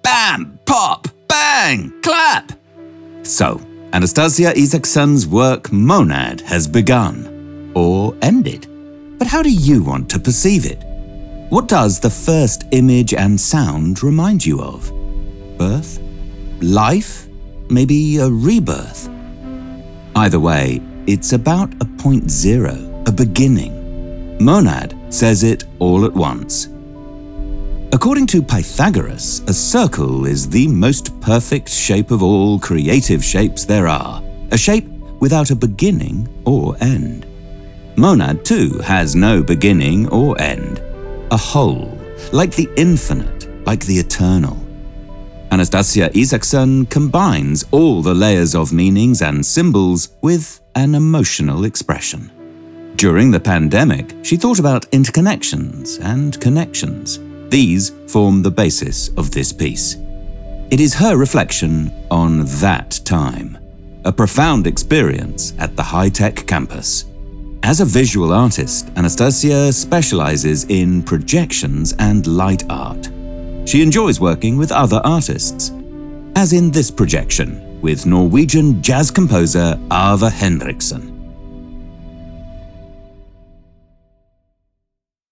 bam, pop, bang, clap. So, Anastasia Isaksen's work Monad has begun, or ended. But how do you want to perceive it? What does the first image and sound remind you of? Birth? Life? Maybe a rebirth? Either way, it's about a point zero, a beginning. Monad says it all at once. According to Pythagoras, a circle is the most perfect shape of all creative shapes there are, a shape without a beginning or end. Monad, too, has no beginning or end, a whole, like the infinite, like the eternal. Anastasia Isaksen combines all the layers of meanings and symbols with an emotional expression. During the pandemic, she thought about interconnections and connections. These form the basis of this piece. It is her reflection on that time, a profound experience at the high-tech campus. As a visual artist, Anastasia specializes in projections and light art. She enjoys working with other artists, as in this projection with Norwegian jazz composer Ava Henriksen.